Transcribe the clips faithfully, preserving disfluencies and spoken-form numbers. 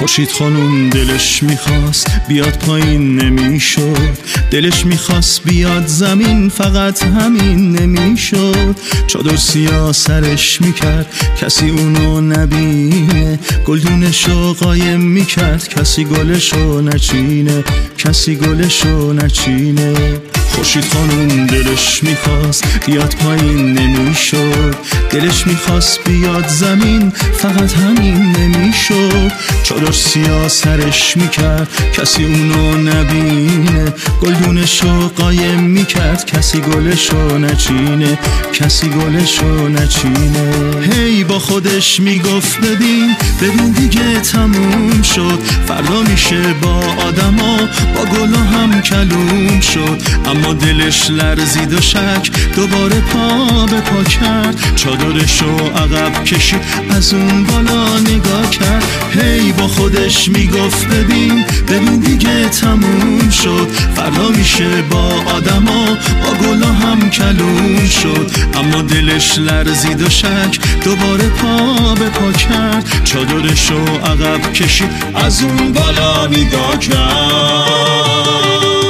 خورشید خانوم دلش میخواست بیاد پایین نمیشد، دلش میخواست بیاد زمین فقط همین نمیشد. چادر سیاه سرش میکرد کسی اونو نبینه، گلدونشو قایم میکرد کسی گلشو نچینه، کسی گلشو نچینه. خورشید خانوم دلش میخواست بیاد پایین نمیشد، دلش میخواست بیاد زمین فقط همین نمیشد. چادر سیاه سرش میکرد کسی اونو نبینه، گلدونشو قایم میکرد کسی گلشو نچینه، کسی گلشو نچینه. هی با خودش میگفت ببین ببین دیگه تموم شد، فردا میشه با آدما با گلا هم کلوم شد. اما دلش لرزید و شک دوباره پا به پا کرد، چادرشو عقب کشید از اون بالا نگاه کرد. هی با خودش میگفت ببین ببین دیگه تموم شد، فردا میشه با آدما با گلا هم کلوم شد. اما دلش لرزید و شک دوباره پا به پا کرد، چادرشو عقب کشید از اون بالا نگاه کرد.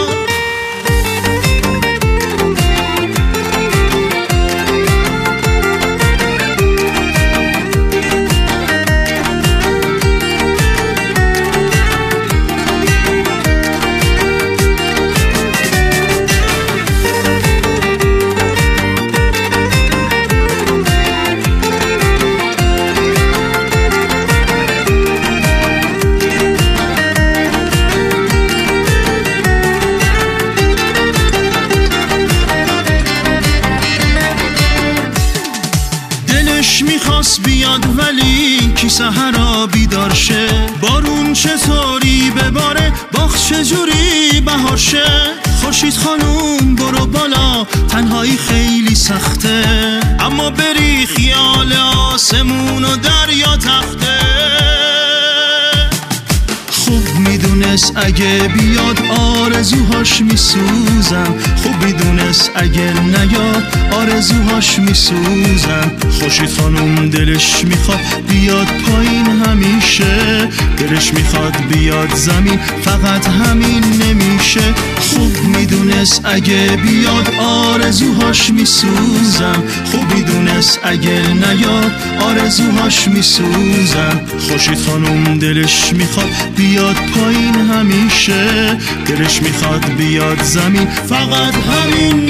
میخواست بیاد ولی کی سحرا بیدار شه، بارون چطوری بباره باغ چجوری بهار شه. خورشید خانوم برو بالا تنهایی خیلی سخته، اما بری خیال آسمون و دریا تخته. خوب میدونست اگه بیاد آرزوهاش میسوزن، خوب میدونست اگه نیاد آرزوهاش میسوزن. خورشید خانوم دلش میخواد بیاد پایین همیشه، دلش میخواد بیاد زمین فقط همین نمیشه. خوب میدونست اگه بیاد آرزوهاش میسوزن، خوب میدونست اگه نیاد آرزوهاش میسوزن. خورشید خانوم دلش میخواد بیاد پایین همیشه، دلش میخواد بیاد زمین فقط همین